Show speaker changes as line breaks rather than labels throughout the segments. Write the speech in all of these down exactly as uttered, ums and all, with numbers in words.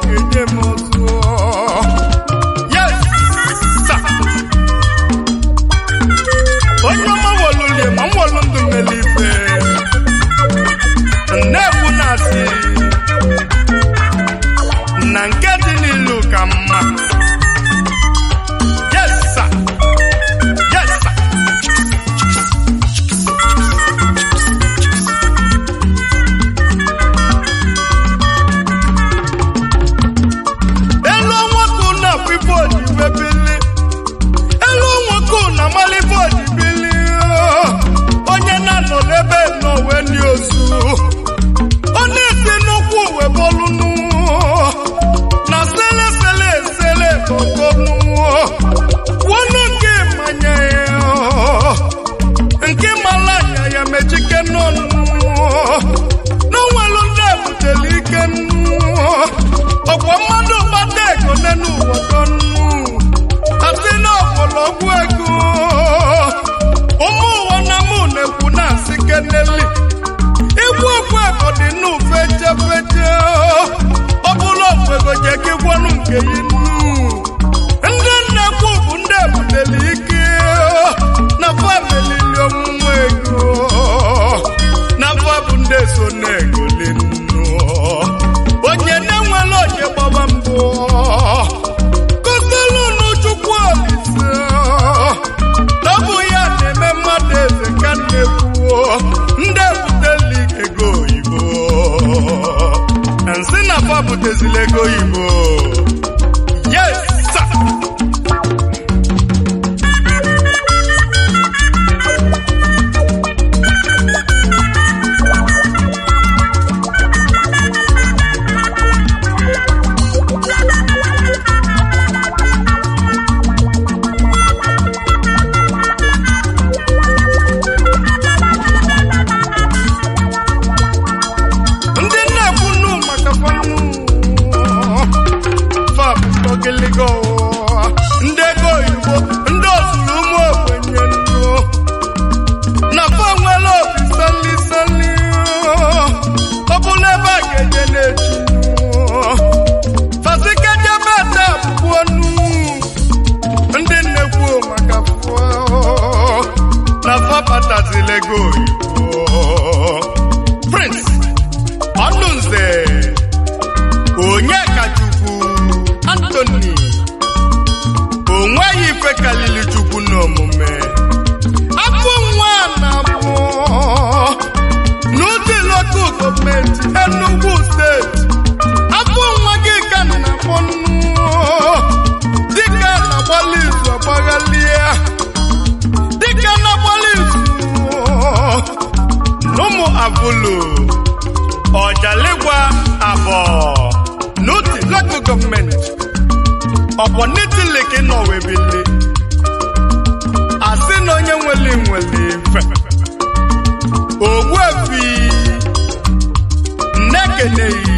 ga-enye m ọzọ. Yes sir. Onye ọma wọlụlie ma m wọlụ ndụ mmeli ife nne-ekwu na-asị na nke dị n'ilu ka mma. Yes sir. Yes sir. Elu nwoke na pipo ji bebili, elu nwoke na malibo ji bili, onye na-anọ n'ebe n'owe ndị ozu, onye si n'ụkwụ uwe bọlụnụ na sele sele sele bọtọnụ wọnụ nke mmanya ya nke malanya ya mechike n'ọnụ n'onwelu ndị ebutele ike nụ ọkwa mmadụ gbata ego n'enu ụwa dọnụ asị na ọkpọlọgwụ ego ụmụ ụwa na mụ na-ekwu na-asị keneli igwu okwu ego dị n'ufe chefeche ọ bụla okwego je gị gwọnụ nke yi nnu ndị nnekwu bụ ndị ebutele ike na famelili ọmụmụ ego na fa bụ ndị so na-ego linnu onye na-enwere onye gbaba mbụ kọtelu n'Chukwu Olise na ọ bụ ya na-eme mmadụ eze ka na-ekwu ndị ebutele ego oyibo nsị na fa butezili ego oyibo. Yes sir. Ndị na-ekwu nnu maka fanụ fab ogiligo ndị ego oyibo ndị ozuru ụmụ ogbenye nnu na fa nwere obi sali sali ọ bụla ebe a ga-enye na-echi fasikejebe ete abụbụ ọnụ ndị nnekwu maka fụọ na fa batazila ego oyibo. Prince Ọnụnze Onyekachukwu Anthony onweghị ife kalili Chukwu n'omume afọ nwa na-abụ n'ụdị lokal gọọmenti Enugu steeti afọ nwa gị ka na-akpọ nnu dịka na-agbalị izu agbaghalia dịka na-agbalị izu n'ụmụ abụlụ Ọjaligwa abọ n'ụdị lokal gọọmenti ọbọ n'itili nọ webili asị na onye nwere nwere ife Ogbuefi Nnekeneyi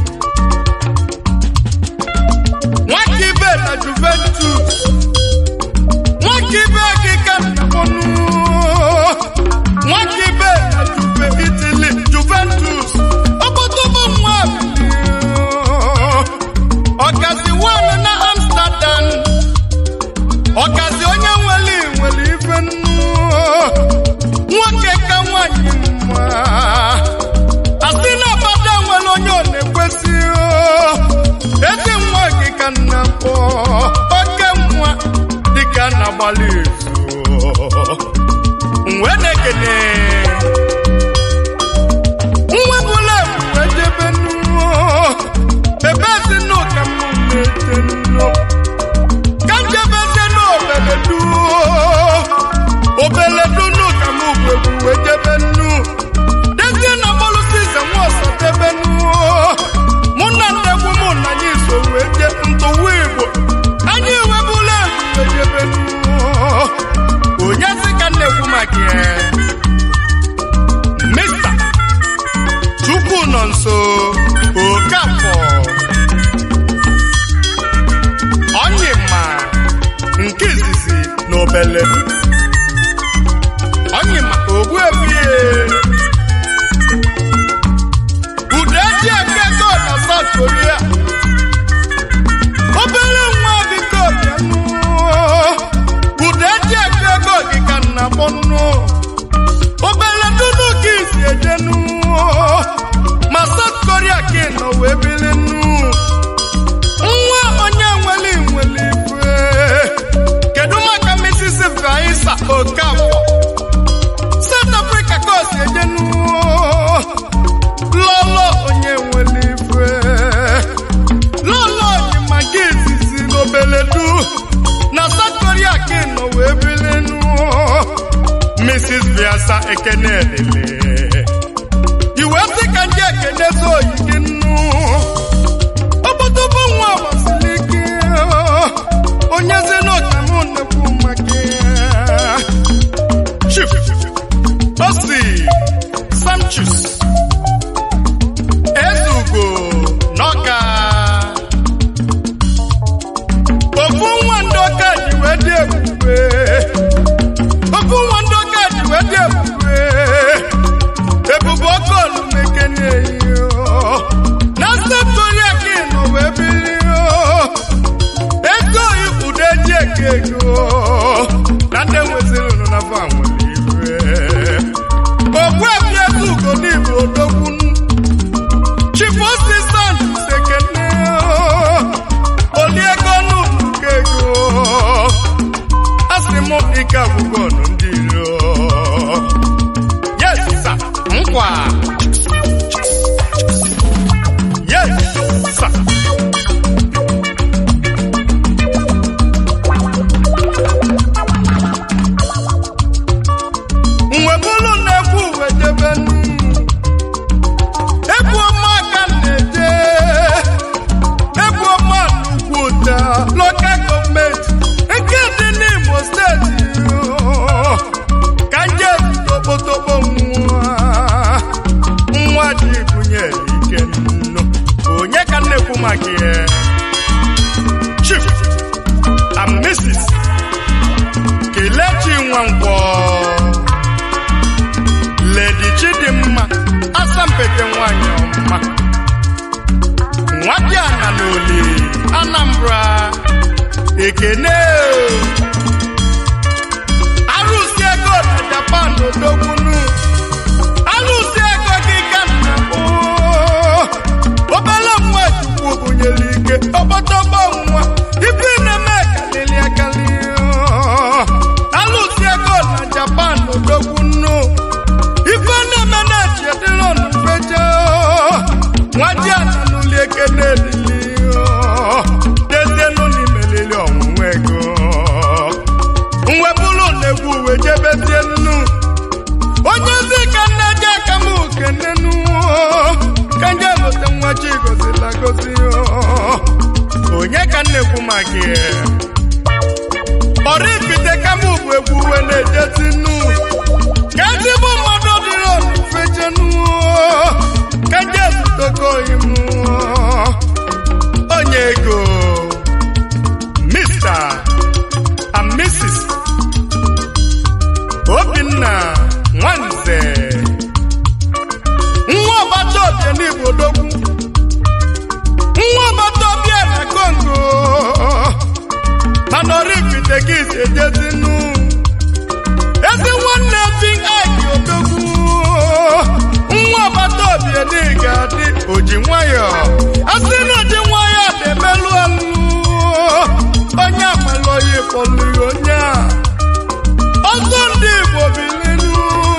nwaka ibe na Juventus nwaka ibe gị ka nnakpọnụ nwaka ibe na Juve Italy Juventus ọkpọtọbọ nwa ọkazi wan na Amsterdam ọkazi onye nwere nwere ife nnu nwoke ka nwanyị mma asị na bada nwere onye ọ na-ekwesị ezi nwa gị ka nna kpọ oke nwa dịka na-agbalị izu nwe na-ekene nwebụla wee jebe nnu ebe ezi n'ụka m na-eche nnu ka njebeze n'obeledu obeledu n'ụka m ugwegwu wee jebe nnu dezie na mọlụsi ize nwa ọsọ debe nnu mụ na ndegwu mụ na anyị so wee je ntụwa Igbo anyị ewebụla egwu wee jebe nnu onye sị ka nnekwu maka ya Mista Chukwu nọ nso Okafọ Onyema nke izizi na obele Onyema Ogbuefi Udeji Ekego na South Korea Missus Biasa Ekenedele Iwesi kanje kenezo yikinu Obotobo nwa wasiliki Onyeze no kamune kumake Chief Osi Samchus Ezugo Noka Ofu nwandoka jiwede ebube Ofu nwandoka jiwede ebube Ebube okolu mekene yo Na septori akino webili yo Ego ifude jeke yo Nande wezilu no na vangwa liwe Ogwe Ezugo nibu odokun Chifosi sandu sekene yo Oliego nukego Asimo ika bugono ndilo Yes sir Nkwa Yes sir Mwebulu nebu wejebenu Ebu ọma ka neje Ebu ọma nukwuta Local government Nke dị n'Imo steeti Kanje tobotobo nwa Nwa dị bunye ike nno Onye ka nnekwu maka ihe Chief and Missus Kelechi Nwankwo Lady Chidimma Asampete nwanyị ọma Nwadiana n'Oli Anambra Ekene Arụsị ego na Japan odogwunu Arụsị ego gị ka nna Obele nwa Chukwu bunyere ike Ọgbọtọgbọ nwa Ibi na-eme kalili akali Arụsị ego na Japan odogwunu Ife na-eme na-echi edịrị ọnụ mfeje Nwadiana n'Oli Ekene elili Dezienu n'imelili ọnwụnwa ego Mwebulu na-egwu uwe jebezie nnu Onye zi ka nne ji aka m ukenenu Ka nje lote nwa chi gozila gozi Onye ka nnekwu maka ihe Orifite ka m bụ egwu uwe na-ejezi nnu Ka ezigbo mmadụ dịrị ọnụ fechenu Ka nje zutoko imu Onye ego Mister and Missus Obinna Nwanze Nwa ọbata obie n'Igbo odogwu Nwa ọbata obie na Congo Mana Orifite gị si ejezinu Ezi nwanne Big Ike odogwu Nwa ọbata obie dị ga-adị oji nwayọ Asị na oji nwayọ na-emelu alụ Onye amalọghị pọlụ onye a Ọzọ ndị Igbo bilinu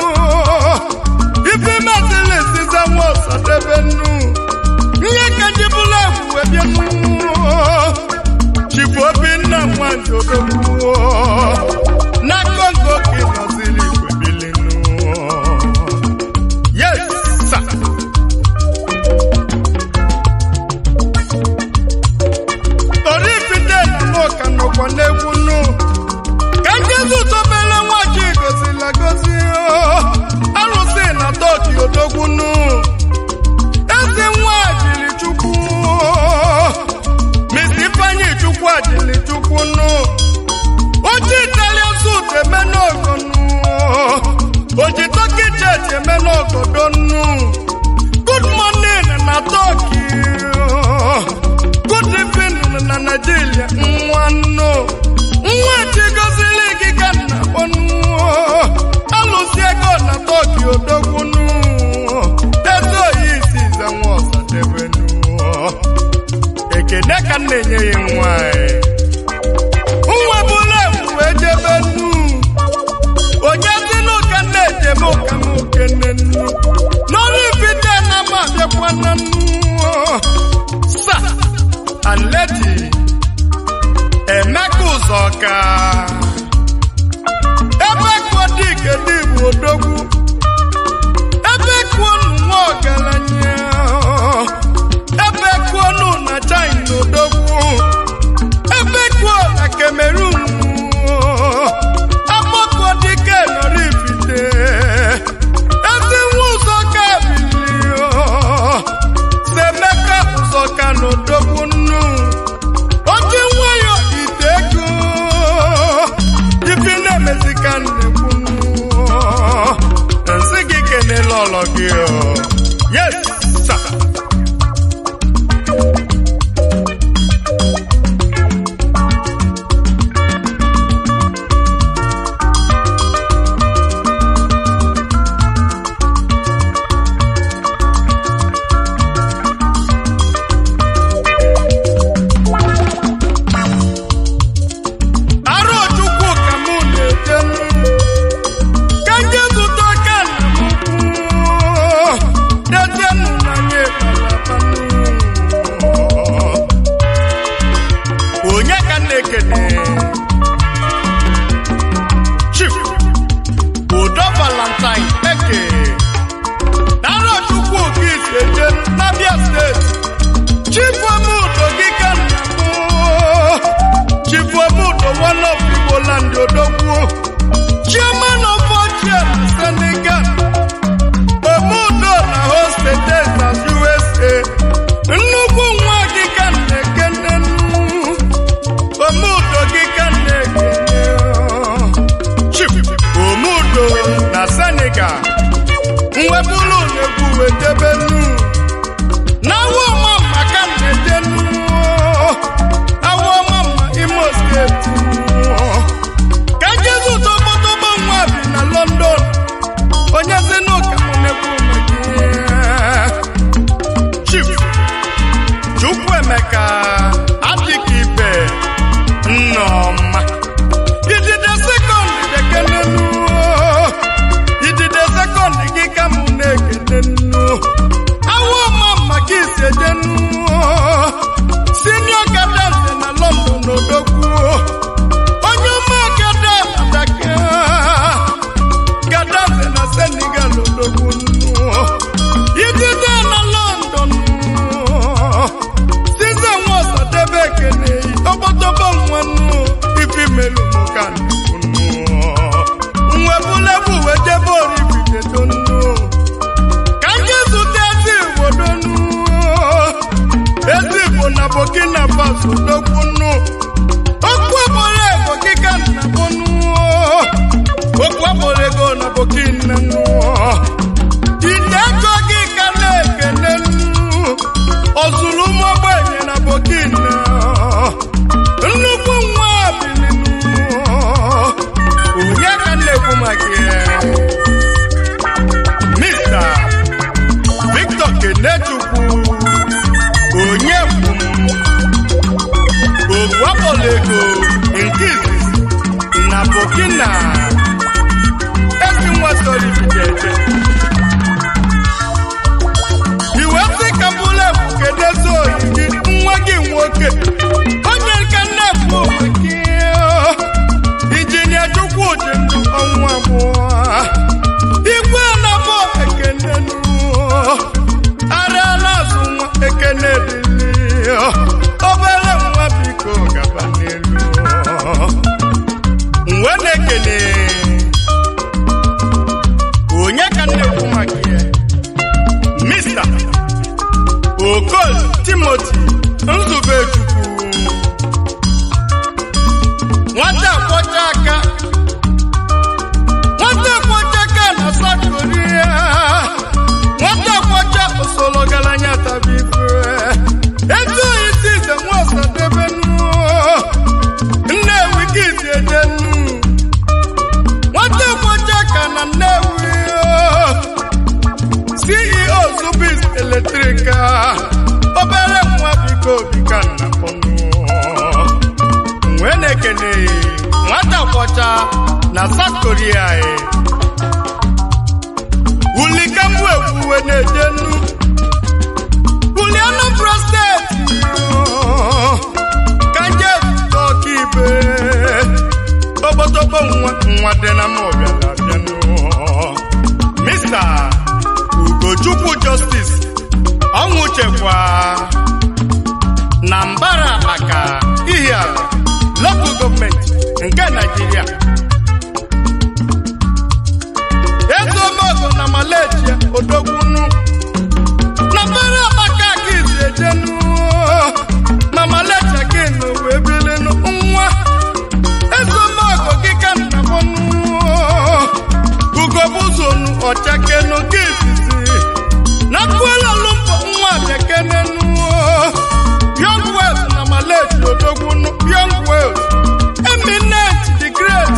Ife mazili siza nwa ọsadebe nnu Nye ka jibụla egwu ebie nnu Chifu Obinna Nwanze odogwu Na Congo ka ịnọzili Igbo bilinu Yes sir Orifite na mọka nọkwa n'egwu nnu Ka Jesu tobele nwa chi gozila gozi Arụsị na Tọki odogwu nnu Ezi nwa ajili Chukwu Miss Ifeanyi Chukwu ajili Chukwu nnu Oji Italian suit eme n'ogo nnu Oji Turkey church eme n'ogodo nnu Good morning na Tọki Good evening na Nigeria nwa nnu Nwa chi gozili gị ka nna kpọnụ Alụsị ego na Tọki odogwu nnu Dezo yi isi za nwa ọsadebe nnu Ekene ka na-enye ya nwanyị Nwa bụla ewu ejebe nnu Onye si n'ụka na-ejebe ụka n'oke nne nnu N'Orifite na ma bịakwa na nnu Sir and Lady Emeka Ụzọka Ebe dike dị bụ odogwu ebe kwonu nwa ọgaranya ebe kwonu na China odogwu ebe kwonu na Cameroon agbakọ dike nọrifite ezi nwa ụzọ ka bilio Semeka ụzọ ka n'odogwu nnu oji nwayọ ite ego ibi na-emezi ka nnekwu nsị gị kenele ọlọ gị yes sir. Chief Udo Valentine Eke Naro Chukwu Okisi Eje n'Abia State Chief Omudo Gikanabu Chief Omudo one of Igbo land Odogwu Chairman of Fortune Senegal Omudo na hostess as U S A Nnukwu nwa Gikanekene Omudo Gikanekene Omudo na Senegal nwebulu na-egwu wetebenu na-awọ mama ka na-edenu awọ mama Imo State ka Jesu tobotobo nwa bi na London onye zinu ka mụ na-egwu maka Chief Chukwuemeka adịghị ibe Nneoma Senior Gaddafi na London odogwu onye ọma Gaddafi Gaddafi na Senegal odogwu idide na London size nwosa debe kene obodobo nwannu ifi melu mokanu nwebulebu wejebe oribide tonu na Burkina Faso dokwunu okwu abore Burkina na bonu okwu abore go na Burkina no ide ko gi kale kenenu ozulu mo gbenye na Burkina nnukwu nwa bilinu onye ka na-ekwu maka Mister Victor Kenechukwu onye Ogwapolego Nkisi na Burkina ezi nwa sori bijeje iwezi kabule bukedezo gị nwa gị nwoke onye nke nnefu maki Injinia Chukwudi ndụ ọnwa abụọ igwe na bụ ekenenu arịala azụ nwa ekene dịli obere nwa biko gaba n'elu nwe na-ekene onye ka na-ekwu maka ya Mister Okol Timothy Nzubechukwu nwata kwọcha aka nwata kwọcha aka na South Korea nwata kwọcha osolo galanya tabife eto isi ze nwosa debenu Nnewi kisi ejenu nwata kwọcha aka na Nnewi C E O Zubis Electrica obere nwa biko bika na ponu nwene kene nwata kwọcha na South Korea e ulika mwewe nejenu uliano prostate kanje tokibe obotobo nwa nwa de na mo bia la bia Nara Aka Ihia Local Government nke Nigeria. Ezo mogo na Malaysia Odogwunu na Nara Aka kizi ejenu na Malaysia kenu webilenu nwa. Ezo mogo kika na bonu Ugobuzonu ochakenu kizi na Kuala Lumpur nwa bekenenu. Young Wales na Malaysia Odogwunu Young Wales eminent the great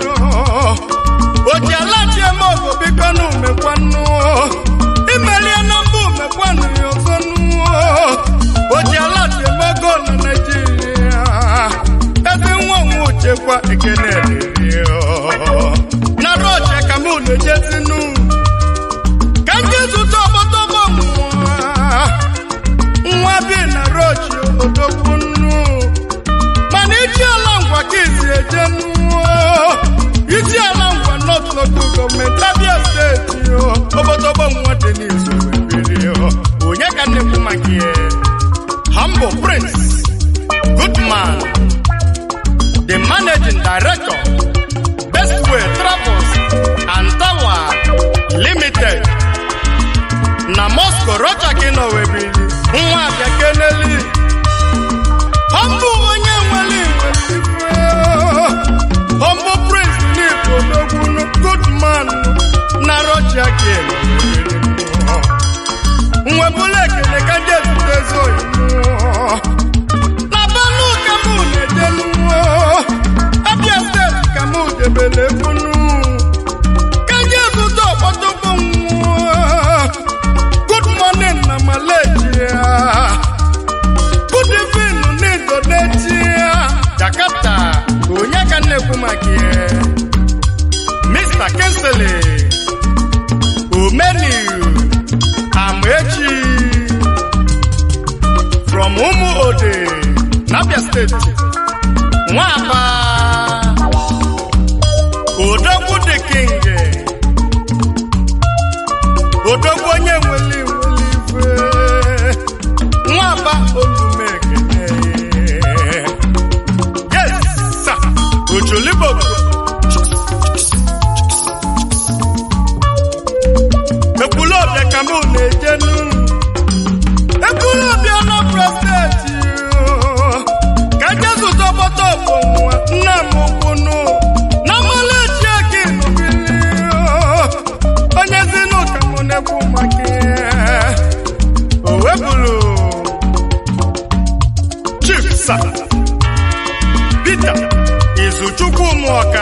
Ojalati emogo bikonu mekwanu Imeli enombu mekwanu yozonu Ojalati emogo na Nigeria Ezi nwangu chekwa ekenele na roche kamune jesinu Kanjesu tobo tobo mwa Nwa bi na roche Odogwunu Manichi alangwa kizi ejenu Iti alangwa not local government Abia state yo Obotobo mwate nizo webiri yo Onyeka nekumakie Humble Prince Good man The managing director Bestway Travels and Tower Limited Na Moscow Rocha Kino webiri Nwa abia keneli Humble onye nweli nweli Humble Prince Nipo Odogwunu Good man na Rocha Kino Nwebule kene kanje tutezo na Banu kamu nedelu Abia State kamu debele kunu Kanje tuto potopo Good morning na Malaysia Good evening ni Indonesia Jakarta Onyeka nekumakie Mister Kensele Omeni Amechi from Umu Ode Abia State Nwapa Odogwu the King Odogwu onye nweli nweli ife Nwapa Olumekene Yes sir Ojolibo Ekulobia kamune ejenu Ekulobia no prostate Kajesu tobo tobo mwa na mokunu na Malaysia kinu bili Onye zinu kamune kumake Owebulu Chief Sir Peter Izuchukwu Mwoka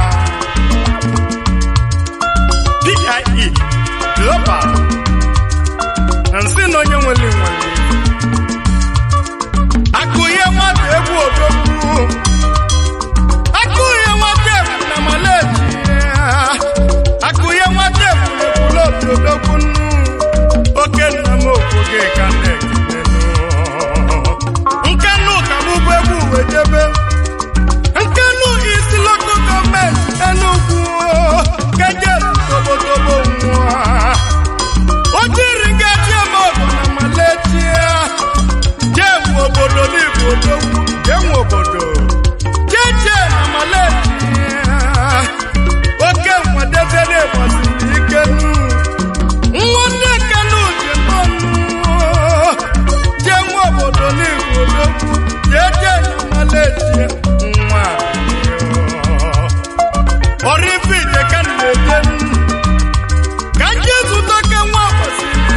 P I E Global Nsi no onye nweli nweli Akuye nwata egwu Odogwu Akuye nwata egwu na Malaysia Akuye nwata egwu Ekwulobi Odogwunu Oke nna m okwoge ka na-ekenenu Nkenu ka mụbụ egwu wejebe Nkenu isi local government Enugu Kajesu tobo tobo nwa Ojiri ngaji emogo na Malaysia Jemu obodo n'ibu Odogwu Jemu obodo Jeje na Malaysia Oke mwadeze n'ebosiri ikenu Nwande kanu jemonu Jemu obodo n'ibu Odogwu Jeje na Malaysia Nwa Orifide kan na-ejenu Kanjesu toke nwa bosiri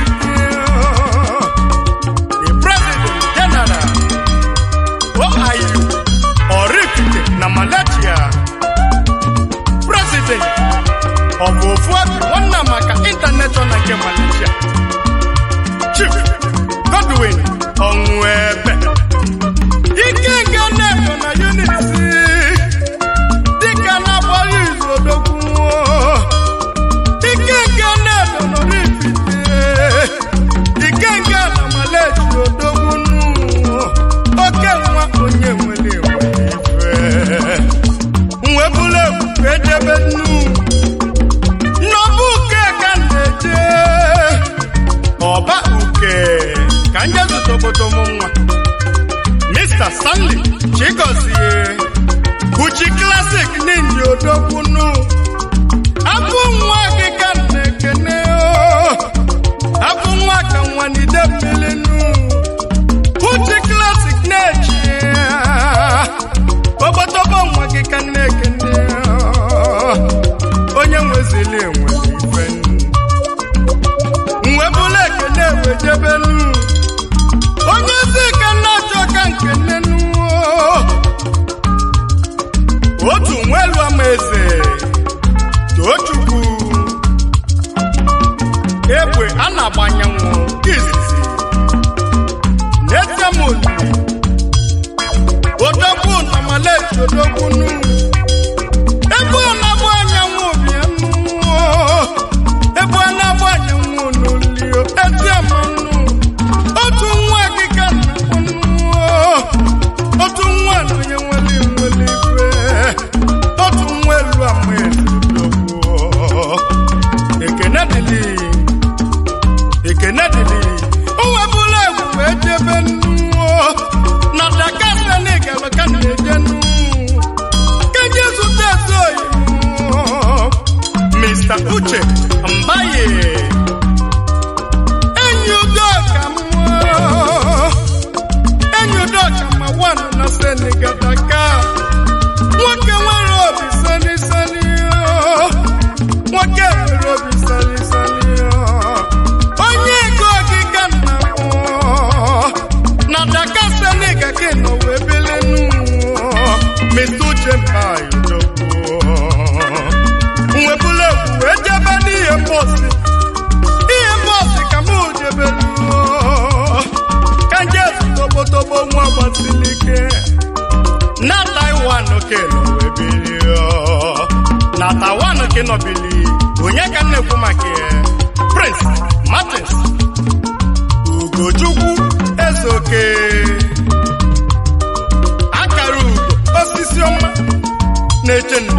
The President General O I U Orifide na Malaysia President of Ofuafi Nwanamaka International nke Malaysia Chief Godwin Onwebe Ike nke Neto na Unity Dika na Boris Odogwu Ike nke Neto na Orifide Ike nke na Malaysia Odogwunu Oke nwa onye nwere nwere ife Nwebule ejebe nnu Nnobu uke ka na-eje Ọba uke ka nje zụtoboto m nwa Mister Stanley Chigozie Uchi Classic Ninja Odogwunu Abụ nwa gị ka na-ekene abụ nwa ka nwanide mmilinu Uchi Classic na-eji obodobo nwa gị ka na-ekene onye nwezili enwe ife nwebụla ekene wejebelu onye zika na-achọ ka nkenenu otu nwelu amaeze Tochukwu egbe a na-agbanyenwu izizi n'etemoli odogwu na Malaysia odogbunu ebe ọ na-agba anyanwụ obianụ ebe ọ na-agba anyanwụ n'olio etemanu otu nwa akịka otu nwa na onye nwere nwere ife otu nwa elu amaeze Ekene dili Ekene dili Uwebula egwu ejebe nnuo Na dakase n'igelo ka na-ejenu Kejesu teso imu Mister Uche Mbaye Enyudoka mwa Enyudoka mawanu na Senigataka Wake nwere obi sani sani Wake nwere obi sani sani Onye ego gị ka nna Na dakase n'iga ke no webelenu Mister Uche Mbaye Nwebule ejebe n'ihe mbosi Ihe mbosi ka mụ jebelu Ka njesu tobo tobo nwa gbasilike Na Taiwan ke no webelio Na Taiwan ke no bili onye ka nnekwu maka Prince Martins Ugochukwu Ezoke akara ugo osisi ọma na-eche